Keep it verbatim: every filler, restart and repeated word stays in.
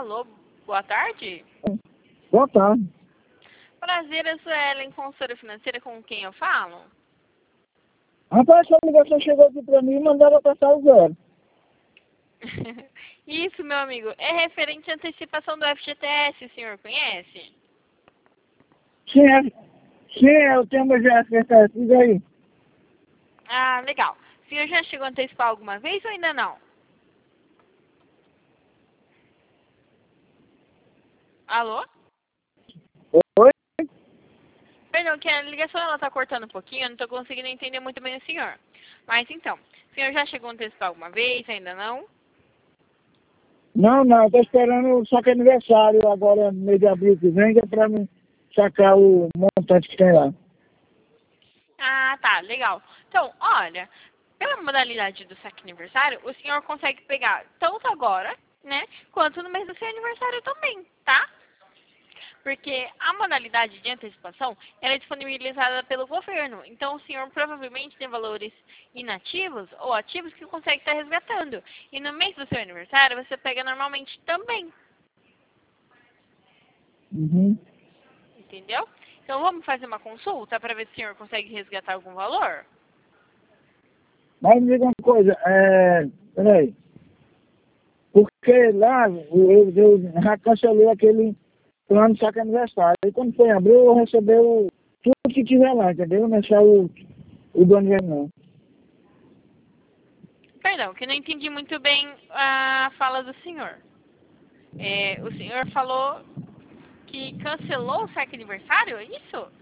Alô, boa tarde. Boa tarde. Prazer, eu sou Ellen, consultora financeira, com quem eu falo? Rapaz, essa ligação chegou aqui pra mim e mandaram passar o zero. Isso, meu amigo, é referente à antecipação do F G T S, o senhor conhece? Sim, é, sim, é o tema já acertado. Diz aí. Ah, legal. O senhor já chegou a antecipar alguma vez ou ainda não? Alô? Oi? Perdão, que a ligação ela tá cortando um pouquinho, eu não tô conseguindo entender muito bem o senhor. Mas então, o senhor já chegou a antecipar alguma vez, ainda não? Não, não, tô esperando o saque aniversário agora no mês de abril que vem, que é pra mim sacar o montante que tem lá. Ah, tá, legal. Então, olha, pela modalidade do saque aniversário, o senhor consegue pegar tanto agora, né, quanto no mês do seu aniversário também, tá? Porque a modalidade de antecipação, ela é disponibilizada pelo governo. Então, o senhor provavelmente tem valores inativos ou ativos que consegue estar resgatando. E no mês do seu aniversário, você pega normalmente também, Uhum. entendeu? Então, vamos fazer uma consulta para ver se o senhor consegue resgatar algum valor? Mas me diga uma coisa, é... Peraí. Porque lá eu, eu já cancelei aquele plano de saque aniversário. E quando foi em abril, eu recebi o, tudo que tiver lá, entendeu? Não é só o, o do aniversário, não. Perdão, que eu não entendi muito bem a fala do senhor. É, o senhor falou que cancelou o saque aniversário, é isso?